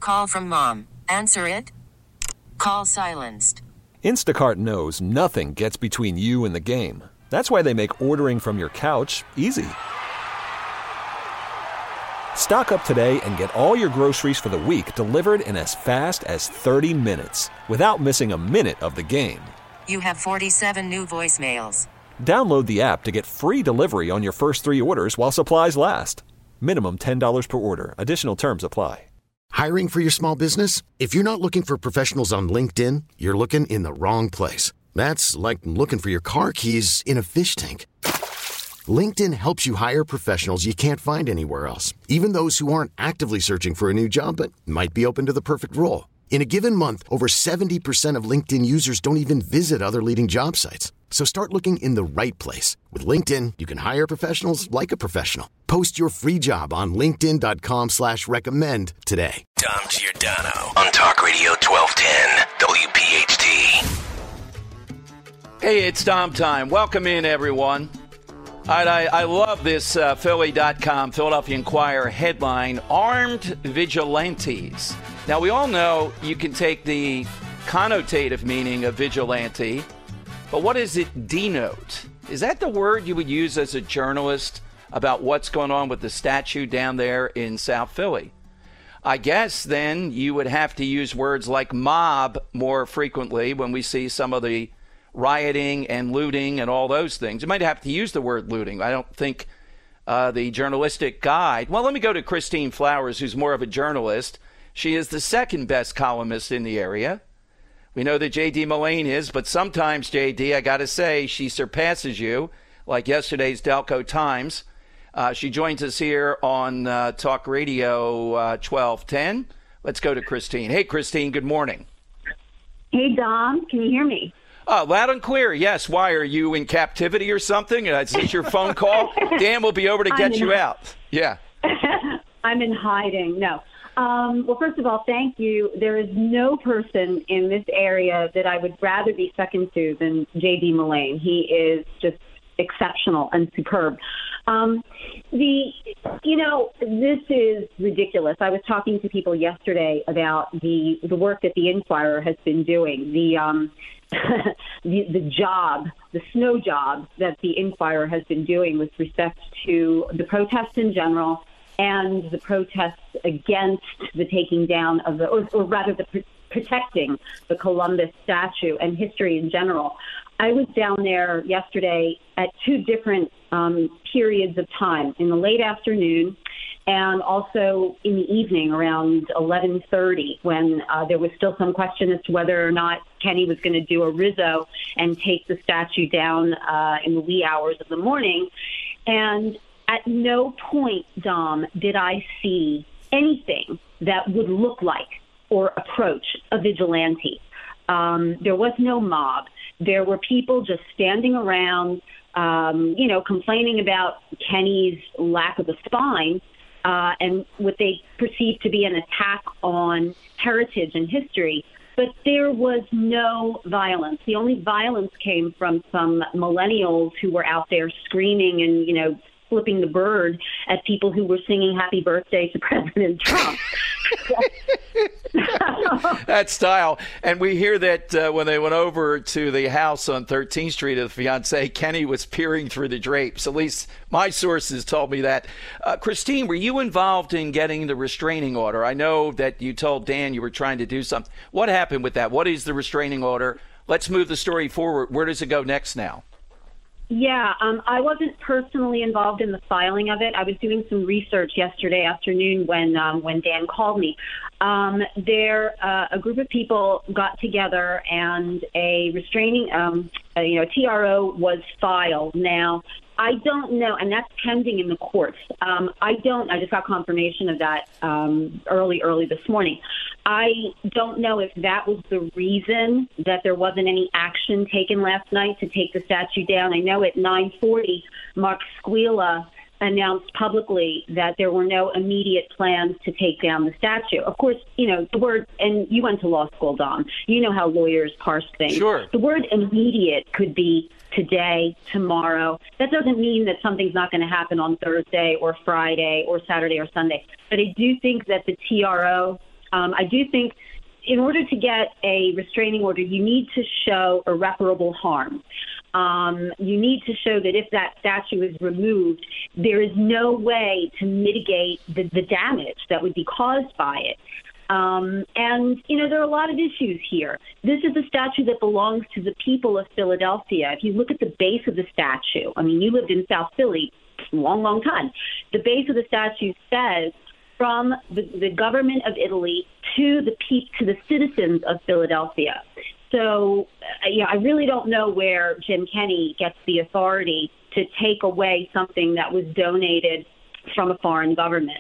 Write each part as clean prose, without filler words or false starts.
Call from mom. Answer it. Call silenced. Instacart knows nothing gets between you and the game. That's why they make ordering from your couch easy. Stock up today and get all your groceries for the week delivered in as fast as 30 minutes without missing a minute of the game. You have 47 new voicemails. Download the app to get free delivery on your first 3 orders while supplies last. Minimum $10 per order. Additional terms apply. Hiring for your small business? If you're not looking for professionals on LinkedIn, you're looking in the wrong place. That's like looking for your car keys in a fish tank. LinkedIn helps you hire professionals you can't find anywhere else, even those who aren't actively searching for a new job but might be open to the perfect role. In a given month, over 70% of LinkedIn users don't even visit other leading job sites. So start looking in the right place. With LinkedIn, you can hire professionals like a professional. Post your free job on linkedin.com/recommend today. Dom Giordano on Talk Radio 1210 WPHT. Hey, it's Dom time. Welcome in, everyone. All right, I love this Philly.com, Philadelphia Inquirer headline, Armed Vigilantes. Now, we all know you can take the connotative meaning of vigilante, but what does it denote? Is that the word you would use as a journalist about what's going on with the statue down there in South Philly? I guess then you would have to use words like mob more frequently when we see some of the rioting and looting and all those things. You might have to use the word looting. I don't think the journalistic guide. Well, let me go to Christine Flowers, who's more of a journalist. She is the second best columnist in the area. We know that J.D. Mullane is, but sometimes, J.D., I got to say, she surpasses you, like yesterday's Delco Times. She joins us here on Talk Radio 1210. Let's go to Christine. Hey, Christine, good morning. Hey, Dom. Can you hear me? Loud and clear, yes. Why, are you in captivity or something? Is this your phone call? Dan will be over to get you out. Yeah. I'm in hiding. No. Well, first of all, thank you. There is no person in this area that I would rather be second to than J.D. Mullane. He is just exceptional and superb. This is ridiculous. I was talking to people yesterday about the work that the Inquirer has been doing, the job, the snow job that the Inquirer has been doing with respect to the protests in general and the protests against the taking down of protecting the Columbus statue and history in general. I was down there yesterday at 2 different periods of time, in the late afternoon and also in the evening around 11:30, when there was still some question as to whether or not Kenny was going to do a Rizzo and take the statue down in the wee hours of the morning. And at no point, Dom, did I see anything that would look like or approach a vigilante. There was no mob. There were people just standing around, complaining about Kenny's lack of a spine and what they perceived to be an attack on heritage and history. But there was no violence. The only violence came from some millennials who were out there screaming and, flipping the bird at people who were singing happy birthday to President Trump. That style. And we hear that when they went over to the house on 13th Street of the fiancé, Kenny was peering through the drapes. At least my sources told me that. Christine, were you involved in getting the restraining order? I know that you told Dan you were trying to do something. What happened with that? What is the restraining order? Let's move the story forward. Where does it go next now? Yeah, I wasn't personally involved in the filing of it. I was doing some research yesterday afternoon when Dan called me. A group of people got together and a restraining, TRO was filed. Now, I don't know, and that's pending in the courts. I just got confirmation of that early this morning. I don't know if that was the reason that there wasn't any action taken last night to take the statue down. I know at 9:40, Mark Squilla announced publicly that there were no immediate plans to take down the statue. Of course, the word, and you went to law school, Dom, you know how lawyers parse things. Sure. The word immediate could be today, tomorrow. That doesn't mean that something's not going to happen on Thursday or Friday or Saturday or Sunday. But I do think that the TRO I do think in order to get a restraining order, you need to show irreparable harm. You need to show that if that statue is removed, there is no way to mitigate the damage that would be caused by it. And, there are a lot of issues here. This is a statue that belongs to the people of Philadelphia. If you look at the base of the statue, you lived in South Philly a long, long time. The base of the statue says, from the government of Italy to the citizens of Philadelphia. So, I really don't know where Jim Kenney gets the authority to take away something that was donated from a foreign government.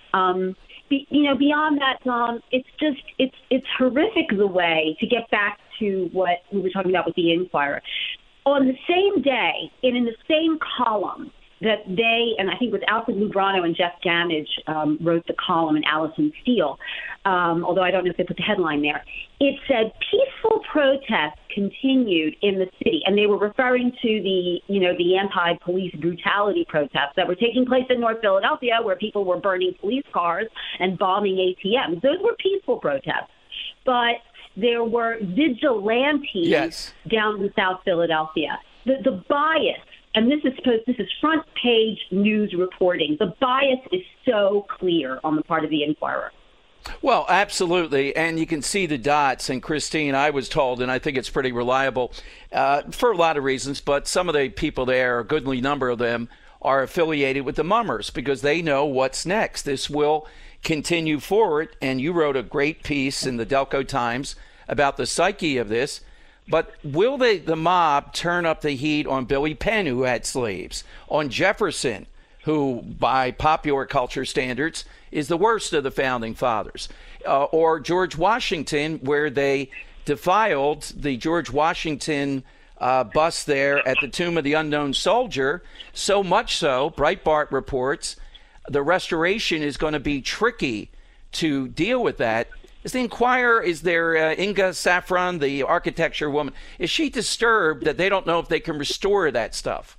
Beyond that, Tom, it's horrific the way, to get back to what we were talking about with the Inquirer. On the same day, and in the same column that they, and I think it was Alfred Lubrano and Jeff Gamage wrote the column, and Allison Steele, although I don't know if they put the headline there, it said peaceful protests continued in the city, and they were referring to the anti-police brutality protests that were taking place in North Philadelphia, where people were burning police cars and bombing ATMs. Those were peaceful protests, but there were vigilantes down in South Philadelphia. The bias, and this is front page news reporting, the bias is so clear on the part of the Inquirer. Well, absolutely, and you can see the dots. And Christine, I was told, and I think it's pretty reliable for a lot of reasons, but some of the people there, a goodly number of them, are affiliated with the Mummers because they know what's next. This will continue forward, and you wrote a great piece in the Delco Times about the psyche of this. But will the mob turn up the heat on Billy Penn, who had slaves, on Jefferson, who, by popular culture standards, is the worst of the founding fathers, or George Washington, where they defiled the George Washington bust there at the Tomb of the Unknown Soldier, so much so, Breitbart reports, the restoration is going to be tricky to deal with that. Is the Inquirer, is there Inga Saffron, the architecture woman, is she disturbed that they don't know if they can restore that stuff?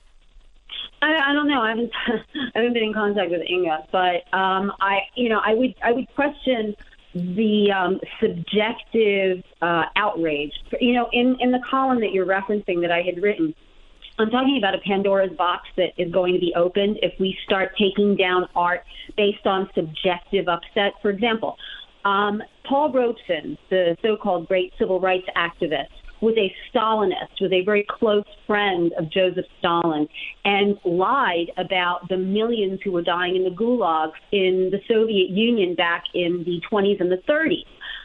I don't know. I haven't been in contact with Inga, but I would question the subjective outrage. In the column that you're referencing that I had written, I'm talking about a Pandora's box that is going to be opened if we start taking down art based on subjective upset. For example, Paul Robeson, the so-called great civil rights activist, was a Stalinist, was a very close friend of Joseph Stalin, and lied about the millions who were dying in the gulags in the Soviet Union back in the 20s and the 30s.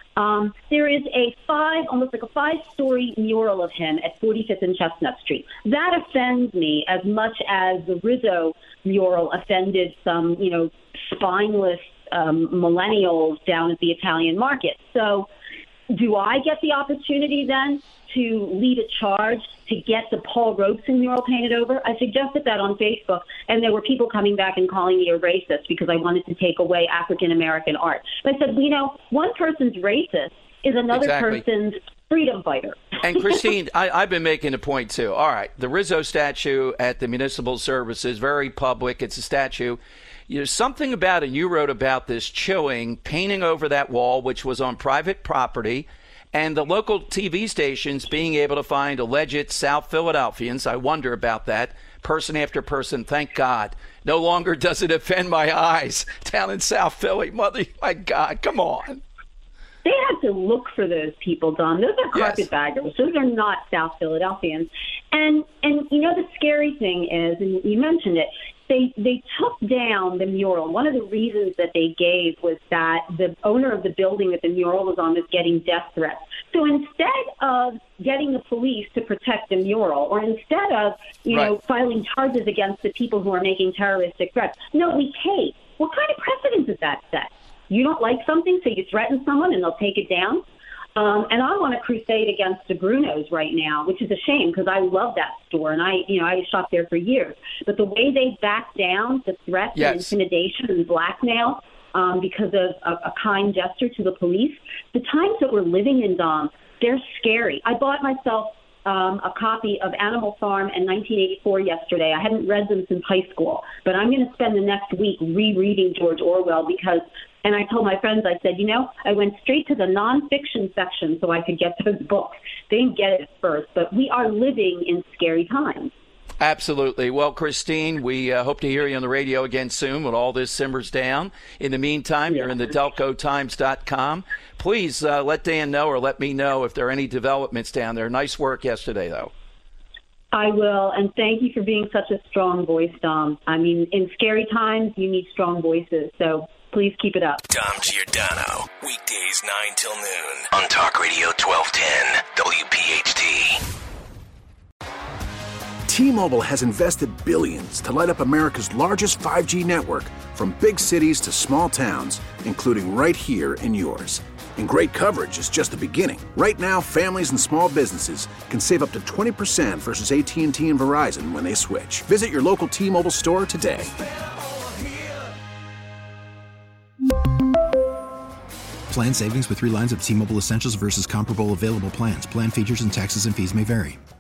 There is almost like a 5-story mural of him at 45th and Chestnut Street. That offends me as much as the Rizzo mural offended some, spineless millennials down at the Italian market. So do I get the opportunity then to lead a charge to get the Paul Robeson mural painted over? I suggested that on Facebook, and there were people coming back and calling me a racist because I wanted to take away African-American art. But I said, one person's racist is another person's freedom fighter. And Christine, I've been making a point too. All right, the Rizzo statue at the Municipal Services, very public. It's a statue. There's something about it, you wrote about this, chilling, painting over that wall, which was on private property, and the local TV stations being able to find alleged South Philadelphians. I wonder about that. Person after person, thank God. No longer does it offend my eyes down in South Philly. My God, come on. They have to look for those people, Don. Those are carpetbaggers. Those are not South Philadelphians. And the scary thing is, and you mentioned it, they took down the mural. One of the reasons that they gave was that the owner of the building that the mural was on was getting death threats. So instead of getting the police to protect the mural, or instead of filing charges against the people who are making terroristic threats, no, we take. What kind of precedent does that set? You don't like something, so you threaten someone and they'll take it down? And I'm on a crusade against DeBruno's right now, which is a shame because I love that store and I shopped there for years. But the way they back down the threats and intimidation and blackmail because of a kind gesture to the police, the times that we're living in, Dom, they're scary. I bought myself a copy of Animal Farm and 1984 yesterday. I hadn't read them since high school, but I'm going to spend the next week rereading George Orwell because And I told my friends, I said, I went straight to the nonfiction section so I could get those books. They didn't get it first, but we are living in scary times. Absolutely. Well, Christine, we hope to hear you on the radio again soon when all this simmers down. In the meantime, you're in the DelcoTimes.com. Please let Dan know or let me know if there are any developments down there. Nice work yesterday, though. I will, and thank you for being such a strong voice, Dom. I mean, in scary times, you need strong voices, so please keep it up. Dom Giordano, weekdays 9 till noon on Talk Radio 1210, WPHT. T-Mobile has invested billions to light up America's largest 5G network, from big cities to small towns, including right here in yours. And great coverage is just the beginning. Right now, families and small businesses can save up to 20% versus AT&T and Verizon when they switch. Visit your local T-Mobile store today. Plan savings with 3 lines of T-Mobile Essentials versus comparable available plans. Plan features and taxes and fees may vary.